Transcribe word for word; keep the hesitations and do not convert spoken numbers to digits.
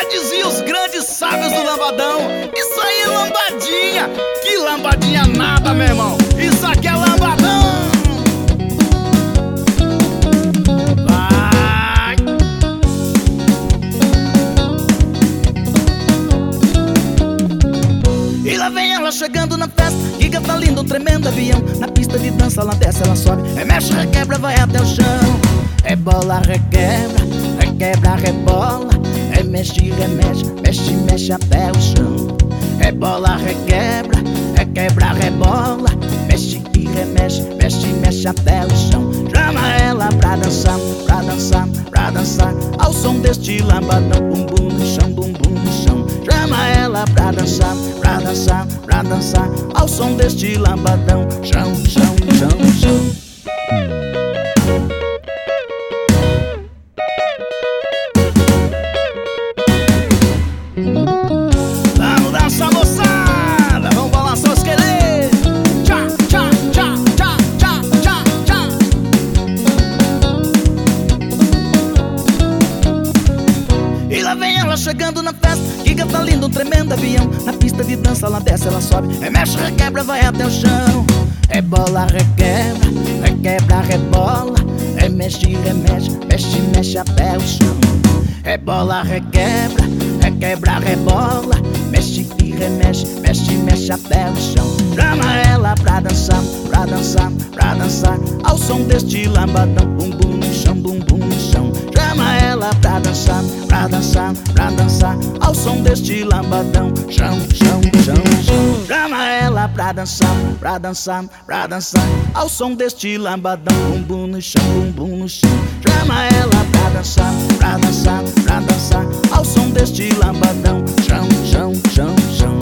diziam os grandes sábios do lambadão, isso aí é lambadinha. Que lambadinha nada, meu irmão, isso aqui é lambadão. Vai. E lá vem ela chegando na festa, Giga tá lindo, um tremendo avião. Na pista de dança ela desce, ela sobe, remexe, requebra, vai até o chão. Rebola, requebra, requebra, rebola, remexe, remexe, mexe, mexe até o chão. Rebola, requebra, requebra, rebola, mexe e remexe, mexe, mexe até o chão. Chama ela pra dançar, pra dançar, pra dançar, ao som deste lambadão. Bumbum no chão, bumbum no chão. Chama ela pra dançar, pra dançar, pra dançar, ao som deste lambadão. Chão, chão, chão, chão. Vamos dançar, moçada, vamos balançar os quereres. Tchá, tchá, tchá, tchá, tchá, tchá, tchá. E lá vem ela chegando na festa, Giga tá lindo, um tremendo avião. Na pista de dança ela desce, ela sobe, remexe, requebra, vai até o chão. Rebola, requebra, requebra, rebola, remexe, remexe, mexe, mexe até o chão. Rebola, requebra, requebra, rebola, mexe e remexe, mexe, mexe até o chão. Chama ela pra dançar, pra dançar, pra dançar, ao som deste lambadão. Bumbum no chão, bumbum no chão. Chama ela pra dançar, pra dançar, pra dançar, ao som deste lambadão. Chão, chão, chão, chão. Chama ela pra dançar, pra dançar, pra dançar, ao som deste lambadão. Bumbum no chão, bumbum no chão. Chama ela pra dançar, pra dançar, pra dançar, ao som deste lambadão. Chão, chão, chão, chão.